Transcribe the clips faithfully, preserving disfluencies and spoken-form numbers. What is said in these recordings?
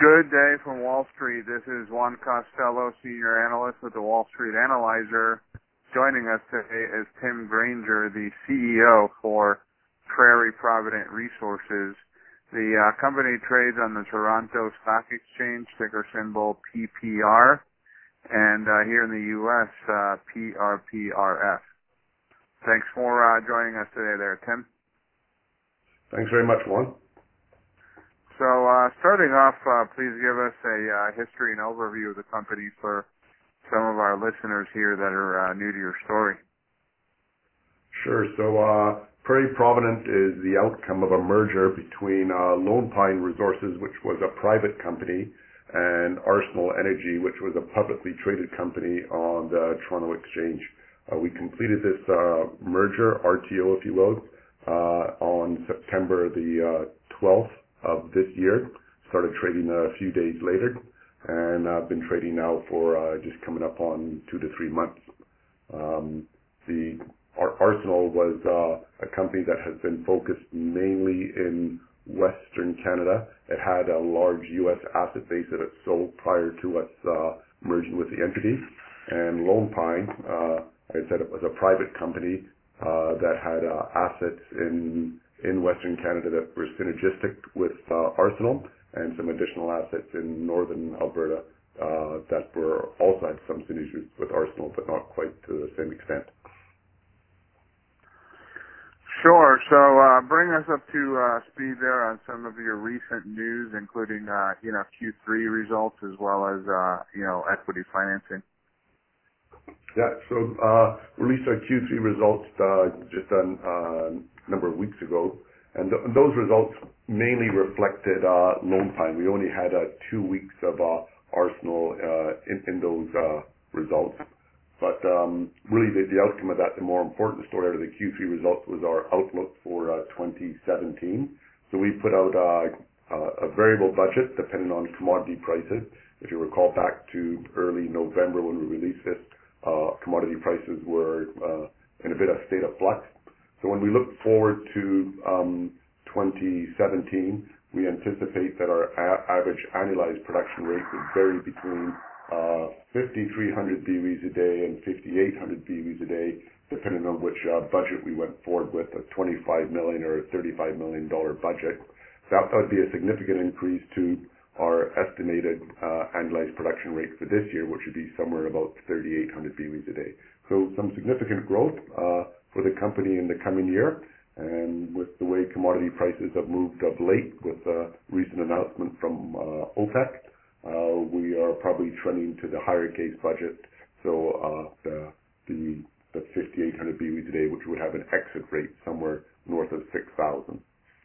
Good day from Wall Street. This is Juan Costello, Senior Analyst with the Wall Street Analyzer. Joining us today is Tim Granger, the C E O for Prairie Provident Resources. The uh, company trades on the Toronto Stock Exchange, ticker symbol P P R, and uh, here in the U S, uh, P R P R F. Thanks for uh, joining us today there, Tim. Thanks very much, Juan. So uh, starting off, uh, please give us a uh, history and overview of the company for some of our listeners here that are uh, new to your story. Sure. So uh, Prairie Provident is the outcome of a merger between uh, Lone Pine Resources, which was a private company, and Arsenal Energy, which was a publicly traded company on the Toronto Exchange. Uh, we completed this uh, merger, R T O if you will, uh, on September the uh, twelfth. Of this year. Started trading a few days later, and I've been trading now for uh, just coming up on two to three months. Um, the Ar- Arsenal was uh, a company that has been focused mainly in Western Canada. It had a large U S asset base that it sold prior to us uh, merging with the entity. And Lone Pine, uh, like I said, it was a private company uh, that had uh, assets in in Western Canada that were synergistic with uh, Arsenal, and some additional assets in northern Alberta uh, that were also had some synergies with Arsenal, but not quite to the same extent. Sure. So uh, bring us up to uh, speed there on some of your recent news, including uh, you know Q three results as well as uh, you know equity financing. Yeah. So uh, released our Q three results uh, just a uh, number of weeks ago, and th- those results mainly reflected uh, Lone Pine. We only had uh, two weeks of uh, Arsenal uh, in, in those uh, results. But um, really, the, the outcome of that, the more important story out of the Q three results was our outlook for uh, twenty seventeen. So we put out uh, a variable budget depending on commodity prices. If you recall back to early November when we released this, uh, commodity prices were uh, in a bit of state of flux. So when we look forward to um, twenty seventeen, we anticipate that our a- average annualized production rate would vary between uh, fifty-three hundred B O Es a day and fifty-eight hundred B O Es a day, depending on which uh, budget we went forward with, a twenty-five million dollars or a thirty-five million dollars budget. That would be a significant increase to our estimated uh, annualized production rate for this year, which would be somewhere about thirty-eight hundred B O Es a day. So some significant growth uh, for the company in the coming year. And with the way commodity prices have moved of late with a recent announcement from uh, OPEC, uh, we are probably trending to the higher case budget. So uh, the, the, the fifty-eight hundred B O Es a day, which would have an exit rate somewhere north of six thousand.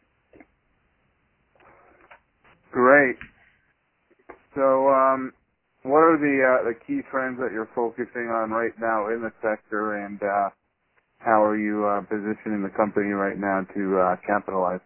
Great. So, um, what are the uh, the key trends that you're focusing on right now in the sector, and uh, how are you uh, positioning the company right now to uh, capitalize?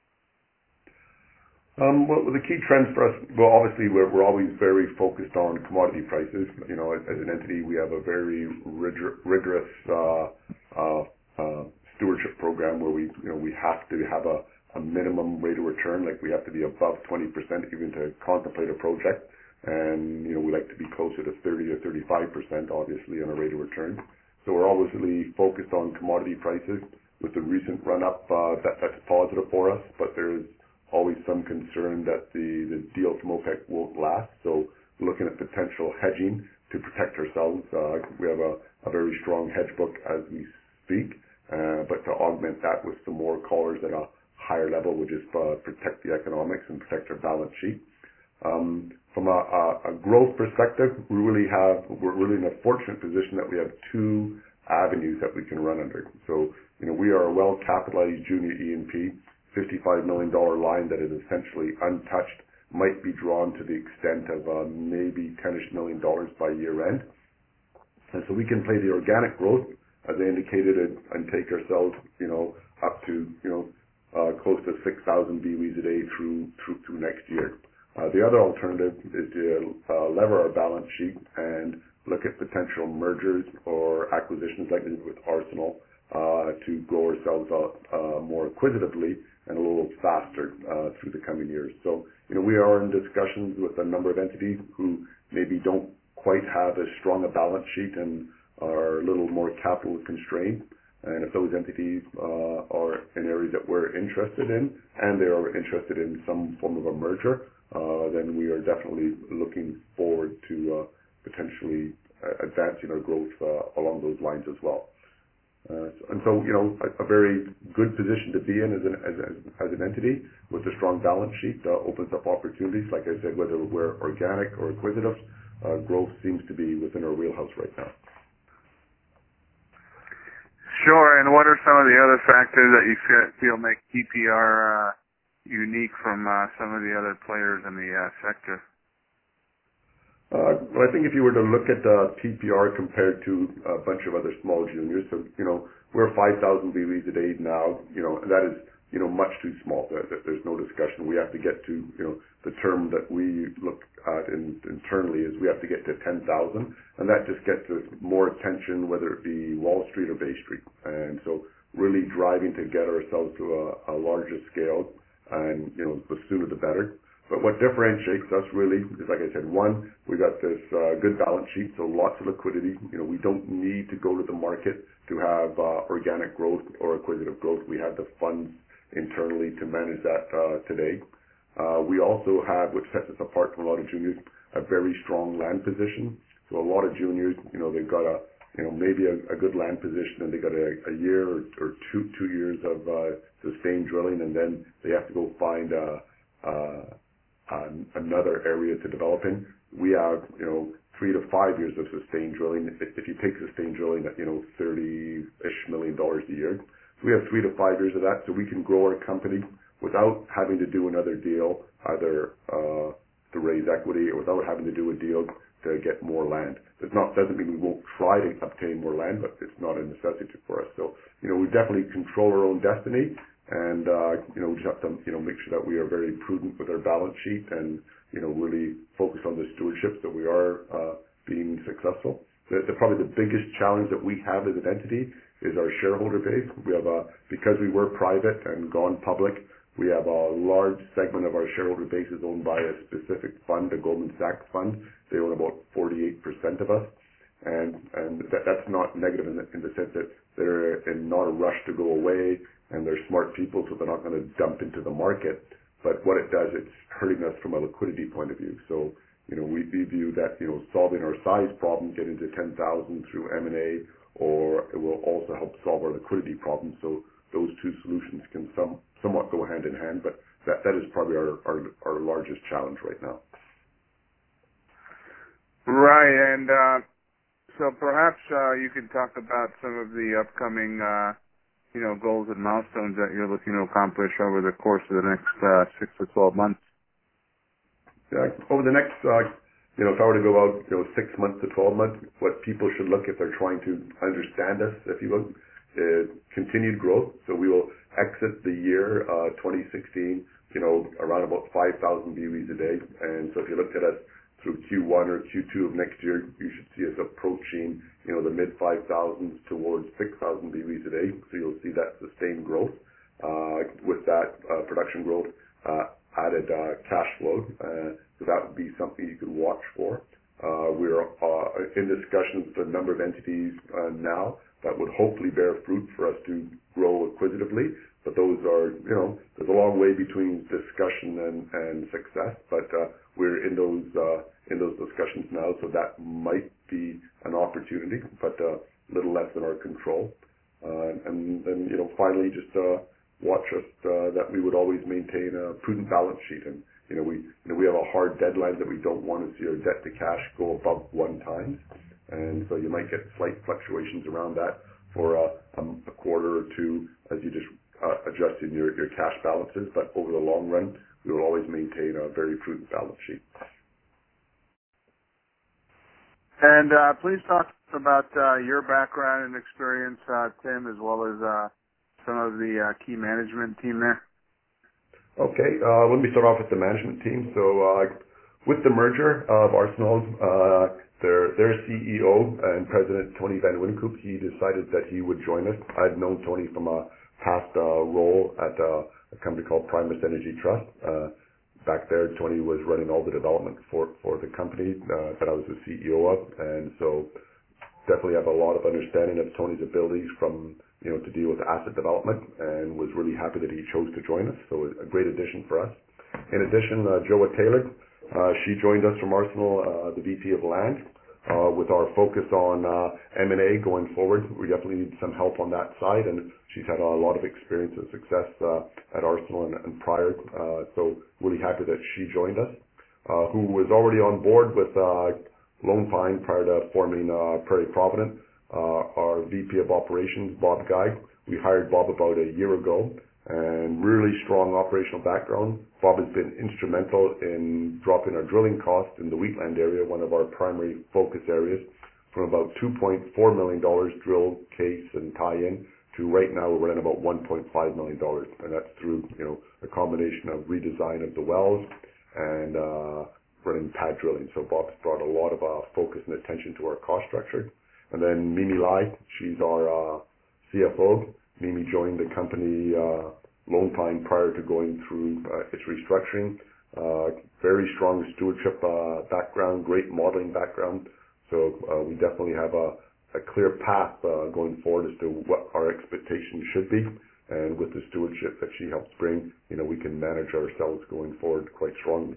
Um, well, the key trends for us, well, obviously we're, we're always very focused on commodity prices. You know, as, as an entity, we have a very rigor, rigorous uh, uh, uh, stewardship program where we, you know, we have to have a, a minimum rate of return, like we have to be above twenty percent even to contemplate a project. And, you know, we like to be closer to thirty or thirty-five percent, obviously, on a rate of return. So we're obviously focused on commodity prices. With the recent run-up, uh, that, that's positive for us, but there's always some concern that the, the deal from OPEC won't last. So we're looking at potential hedging to protect ourselves. Uh, we have a, a very strong hedge book as we speak, uh, but to augment that with some more collars at a higher level would just uh, protect the economics and protect our balance sheet. Um, from a, a, a growth perspective, we really have, we're really in a fortunate position that we have two avenues that we can run under. So, you know, we are a well-capitalized junior E and P, fifty-five million dollars line that is essentially untouched, might be drawn to the extent of uh, maybe ten-ish million dollars by year end. And so we can play the organic growth, as I indicated, and, and take ourselves, you know, up to, you know, uh, close to six thousand B O Es a day through, through, through next year. Uh, the other alternative is to uh, lever our balance sheet and look at potential mergers or acquisitions like we did with Arsenal uh, to grow ourselves out uh, more acquisitively and a little faster uh, through the coming years. So, you know, we are in discussions with a number of entities who maybe don't quite have as strong a balance sheet and are a little more capital constrained. And if those entities uh, are in areas that we're interested in, and they are interested in some form of a merger, uh, then we are definitely looking forward to uh, potentially uh, advancing our growth uh, along those lines as well. Uh, and so, you know, a, a very good position to be in as an, as, as, as an entity with a strong balance sheet uh, opens up opportunities. Like I said, whether we're organic or acquisitive, uh, growth seems to be within our wheelhouse right now. Sure, and what are some of the other factors that you feel make T P R uh, unique from uh, some of the other players in the uh, sector? Uh, well, I think if you were to look at uh, T P R compared to a bunch of other small juniors, so, you know, we're five thousand B O Es a day now, you know, and that is, you know, much too small. There's no discussion. We have to get to, you know, the term that we look at in, internally is we have to get to ten thousand, and that just gets us more attention, whether it be Wall Street or Bay Street. And so really driving to get ourselves to a, a larger scale, and, you know, the sooner the better. But what differentiates us really is, like I said, one, we got this uh, good balance sheet, so lots of liquidity. You know, we don't need to go to the market to have uh, organic growth or acquisitive growth. We have the funds internally to manage that uh, today. Uh, we also have, which sets us apart from a lot of juniors, a very strong land position. So a lot of juniors, you know, they've got a, you know, maybe a, a good land position, and they got a, a year or, or two two years of uh, sustained drilling, and then they have to go find a, a Um, another area to develop in. We have, you know, three to five years of sustained drilling. If, if you take sustained drilling at, you know, thirty-ish million dollars a year, so we have three to five years of that, so we can grow our company without having to do another deal, either uh, to raise equity or without having to do a deal to get more land. It not doesn't mean we won't try to obtain more land, but it's not a necessity for us. So, you know, we definitely control our own destiny. And, uh, you know, we just have to, you know, make sure that we are very prudent with our balance sheet and, you know, really focus on the stewardship so we are uh, being successful. The, the, probably the biggest challenge that we have as an entity is our shareholder base. We have a, because we were private and gone public, we have a large segment of our shareholder base is owned by a specific fund, a Goldman Sachs fund. They own about forty-eight percent of us. And, and that, that's not negative in the, in the sense that they're in not a rush to go away, and they're smart people, so they're not going to dump into the market. But what it does, it's hurting us from a liquidity point of view. So, you know, we, we view that, you know, solving our size problem, getting to ten thousand through M and A, or it will also help solve our liquidity problem. So those two solutions can some, somewhat go hand in hand, but that, that is probably our, our, our largest challenge right now. Right, and uh, so perhaps uh, you could talk about some of the upcoming uh, you know, goals and milestones that you're looking to accomplish over the course of the next uh, six to twelve months? Yeah, over the next, uh, you know, if I were to go out, you know, six months to twelve months, what people should look if they're trying to understand us, if you will, is continued growth. So we will exit the year uh, twenty sixteen, you know, around about five thousand B O Es a day. And so if you looked at us through Q one or Q two of next year, you should see us approaching, you know, the mid five thousands towards six thousand B O Es a day. So you'll see that sustained growth. Uh, with that uh, production growth, uh, added uh, cash flow. Uh, so that would be something you could watch for. Uh, we're uh, in discussions with a number of entities uh, now that would hopefully bear fruit for us to grow acquisitively. But those are, you know, there's a long way between discussion and, and success. But uh, we're in those uh, in those discussions now, so that might be an opportunity, but a uh, little less in our control. Uh, and then, you know, finally, just uh, watch us uh, that we would always maintain a prudent balance sheet. And you know, we you know we have a hard deadline that we don't want to see our debt to cash go above one times. And so you might get slight fluctuations around that for a, um, a quarter or two as you just uh, adjust in your, your cash balances. But over the long run, we will always maintain a very prudent balance sheet. And uh, please talk about uh, your background and experience, uh, Tim, as well as uh, some of the uh, key management team there. Okay, uh, let me start off with the management team. So uh, with the merger of Arsenal, uh, their their C E O and President, Tony Van Winkoop, he decided that he would join us. I'd known Tony from a past uh, role at uh, a company called Primus Energy Trust. Uh, back there, Tony was running all the development for, for the company uh, that I was the C E O of, and so definitely have a lot of understanding of Tony's abilities from, you know, to deal with asset development, and was really happy that he chose to join us. So a great addition for us. In addition, uh, Joa Taylor, uh, she joined us from Arsenal, uh, the V P of Land. Uh, with our focus on uh, M and A going forward, we definitely need some help on that side, and she's had a lot of experience and success uh, at Arsenal and, and prior. Uh, so really happy that she joined us. Uh, who was already on board with uh, Lone Pine prior to forming uh, Prairie Provident. Uh, our V P of Operations, Bob Guy. We hired Bob about a year ago, and really strong operational background. Bob has been instrumental in dropping our drilling costs in the Wheatland area, one of our primary focus areas, from about two point four million dollars drill, case, and tie-in to right now we're running about one point five million dollars, and that's through, you know, a combination of redesign of the wells and uh, running pad drilling. So Bob's brought a lot of uh, focus and attention to our cost structure. And then Mimi Lai, she's our uh, C F O. Mimi joined the company uh, Lone Pine prior to going through uh, its restructuring. Uh, very strong stewardship uh, background, great modeling background. So uh, we definitely have a, a clear path uh, going forward as to what our expectations should be. And with the stewardship that she helps bring, you know, we can manage ourselves going forward quite strongly.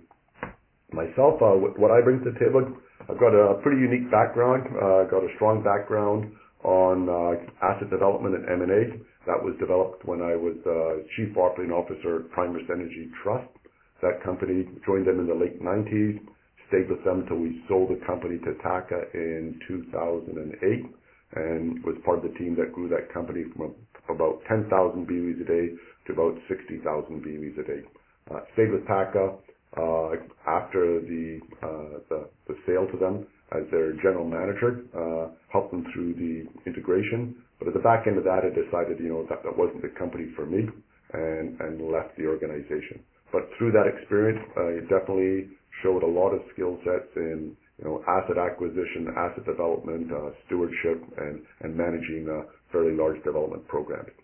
Myself, uh, what I bring to the table, I've got a pretty unique background. Uh, got a strong background on uh, asset development and M and A. That was developed when I was uh, Chief Operating Officer at Primus Energy Trust. That company, joined them in the late nineties, stayed with them until we sold the company to Taka in two thousand eight, and was part of the team that grew that company from about ten thousand B O Es a day to about sixty thousand B O Es a day. Uh, stayed with Taka uh, after the, uh, the the sale to them as their general manager, uh, helped them through the integration. But at the back end of that, I decided, you know, that that wasn't the company for me, and and left the organization. But through that experience, I definitely showed a lot of skill sets in, you know, asset acquisition, asset development, uh, stewardship, and and managing uh, fairly large development programs.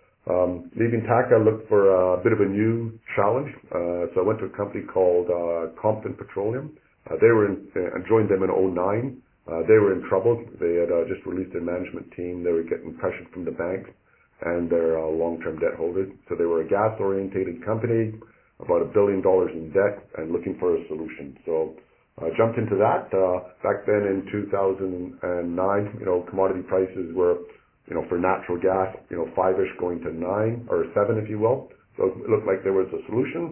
Um, leaving Taka, I looked for a bit of a new challenge. Uh, so I went to a company called uh, Compton Petroleum. Uh, they were in, uh, joined them in oh nine. Uh, they were in trouble. They had uh, just released their management team. They were getting pressured from the banks and their uh, long-term debt holders. So they were a gas-orientated company, about a billion dollars in debt, and looking for a solution. So I uh, jumped into that. Uh, back then in two thousand nine, you know, commodity prices were, you know, for natural gas, you know, five-ish going to nine or seven, if you will. So it looked like there was a solution.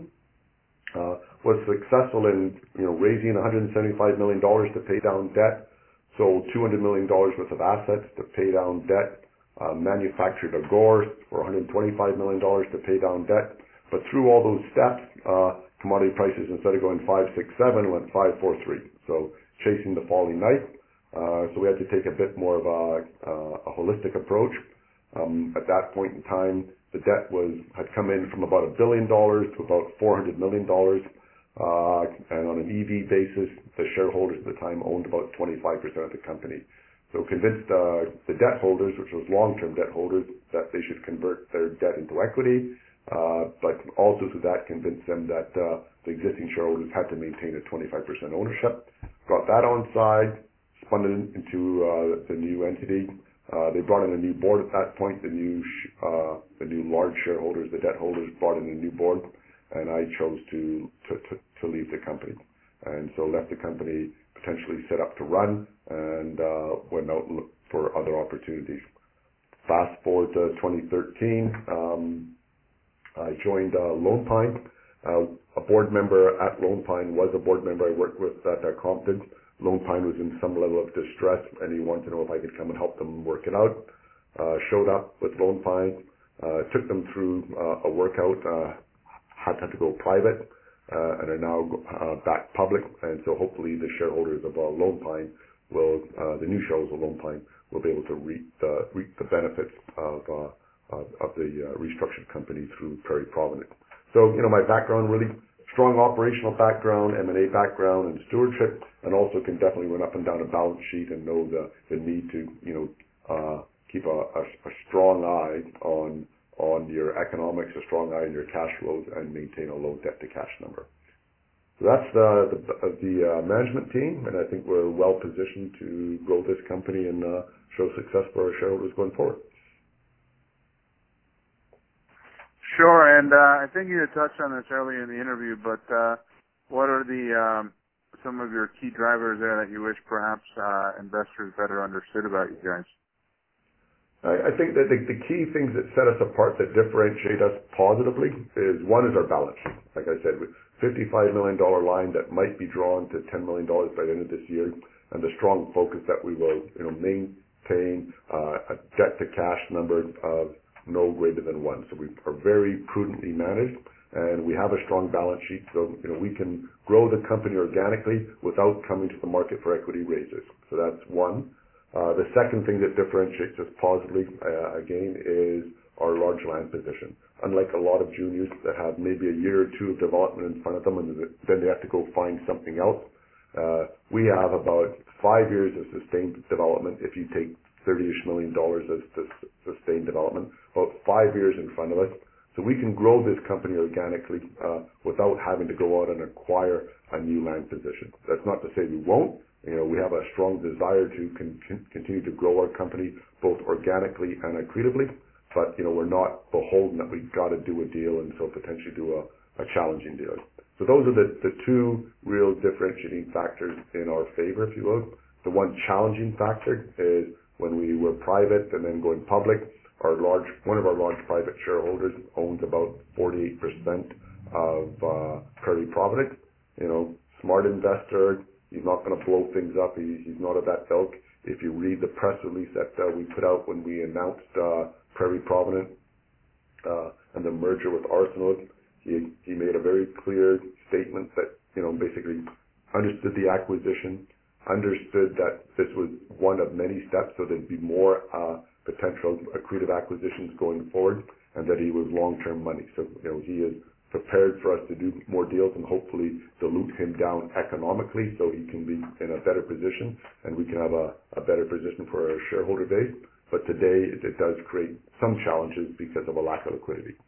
Uh, was successful in, you know, raising one hundred seventy-five million dollars to pay down debt, sold two hundred million dollars worth of assets to pay down debt, uh, manufactured a GORE for one hundred twenty-five million dollars to pay down debt. But through all those steps, uh, commodity prices, instead of going five, six, seven, went five, four, three. So chasing the falling knife. Uh, so we had to take a bit more of a, uh, a holistic approach. Um, at that point in time, the debt was had come in from about a billion dollars to about four hundred million dollars. Uh, and on an E V basis, the shareholders at the time owned about twenty-five percent of the company. So convinced uh, the debt holders, which was long-term debt holders, that they should convert their debt into equity. Uh, but also through that convinced them that uh, the existing shareholders had to maintain a twenty-five percent ownership. Got that on side, spun it into uh, the new entity. Uh, they brought in a new board at that point. The new sh- uh, the new large shareholders, the debt holders, brought in a new board, and I chose to to, to, to leave the company, and so left the company potentially set up to run, and uh, went out and looked for other opportunities. Fast forward to twenty thirteen. Um, I joined uh, Lone Pine. Uh, a board member at Lone Pine was a board member I worked with at uh, Compton. Lone Pine was in some level of distress, and he wanted to know if I could come and help them work it out. Uh, showed up with Lone Pine, uh, took them through uh, a workout, uh, had, had to go private, uh, and are now uh, back public. And so hopefully the shareholders of uh, Lone Pine will, uh, the new shareholders of Lone Pine will be able to reap the, reap the benefits of uh, of, of the uh, restructured company through Prairie Provident. So, you know, my background really strong operational background, M and A background, and stewardship, and also can definitely run up and down a balance sheet and know the, the need to, you know, uh, keep a, a, a strong eye on on your economics, a strong eye on your cash flows, and maintain a low debt to cash number. So that's the the, the uh, management team, and I think we're well positioned to grow this company and uh, show success for our shareholders going forward. Sure, and uh, I think you had touched on this earlier in the interview, but uh, what are the um, some of your key drivers there that you wish perhaps uh, investors better understood about you guys? I, I think that the, the key things that set us apart, that differentiate us positively, is one is our balance sheet. Like I said, with fifty-five million dollars line that might be drawn to ten million dollars by the end of this year, and the strong focus that we will, you know, maintain uh, a debt to cash number of no greater than one. So we are very prudently managed, and we have a strong balance sheet, so you know we can grow the company organically without coming to the market for equity raises. So that's one. Uh, the second thing that differentiates us positively, uh, again, is our large land position. Unlike a lot of juniors that have maybe a year or two of development in front of them and then they have to go find something else, uh, we have about five years of sustained development if you take thirty-ish million dollars of sustained development, about five years in front of us. So we can grow this company organically uh, without having to go out and acquire a new land position. That's not to say we won't. You know, we have a strong desire to con- continue to grow our company both organically and accretively, but, you know, we're not beholden that we've got to do a deal and so potentially do a, a challenging deal. So those are the, the two real differentiating factors in our favor, if you will. The one challenging factor is when we were private and then going public, our large, one of our large private shareholders owns about forty-eight percent of uh, Prairie Provident. You know, smart investor. He's not going to blow things up. He, he's not of that ilk. If you read the press release that uh, we put out when we announced uh, Prairie Provident uh, and the merger with Arsenal, he he made a very clear statement that, you know, basically understood the acquisition, understood that this was one of many steps, so there'd be more uh, potential accretive acquisitions going forward, and that he was long-term money. So, you know, he is prepared for us to do more deals and hopefully dilute him down economically so he can be in a better position and we can have a, a better position for our shareholder base. But today it, it does create some challenges because of a lack of liquidity.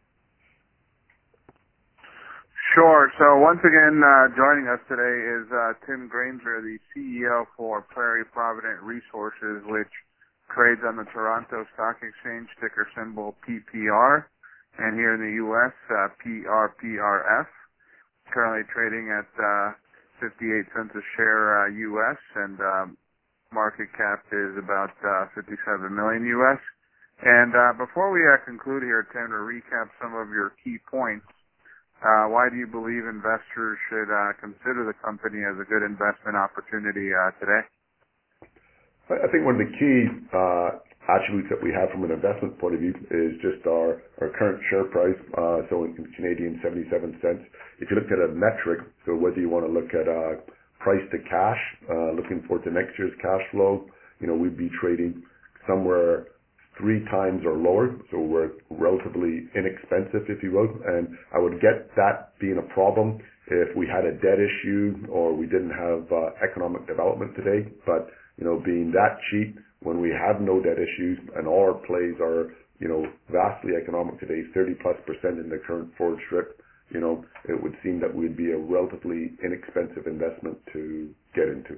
Sure. So once again, uh, joining us today is uh, Tim Granger, the C E O for Prairie Provident Resources, which trades on the Toronto Stock Exchange, ticker symbol P P R. And here in the U S, uh, P R P R F, currently trading at uh, fifty-eight cents a share uh, U S, and um, market cap is about uh, fifty-seven million U S. And uh, before we uh, conclude here, Tim, to recap some of your key points, uh, why do you believe investors should uh, consider the company as a good investment opportunity uh, today? I think one of the key uh, attributes that we have from an investment point of view is just our, our current share price, uh, so in Canadian seventy-seven cents. If you look at a metric, so whether you want to look at uh, price to cash, uh, looking forward to next year's cash flow, you know, we'd be trading somewhere three times or lower, so we're relatively inexpensive, if you will, and I would get that being a problem if we had a debt issue or we didn't have uh, economic development today, but you know, being that cheap when we have no debt issues and all our plays are, you know, vastly economic today, thirty plus percent in the current forward strip, you know, it would seem that we'd be a relatively inexpensive investment to get into.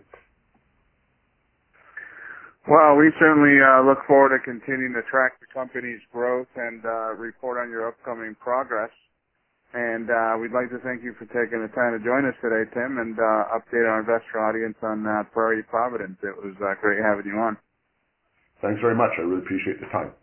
Well, we certainly uh, look forward to continuing to track the company's growth and uh, report on your upcoming progress. And uh, we'd like to thank you for taking the time to join us today, Tim, and uh, update our investor audience on uh, Prairie Provident. It was uh, great having you on. Thanks very much. I really appreciate the time.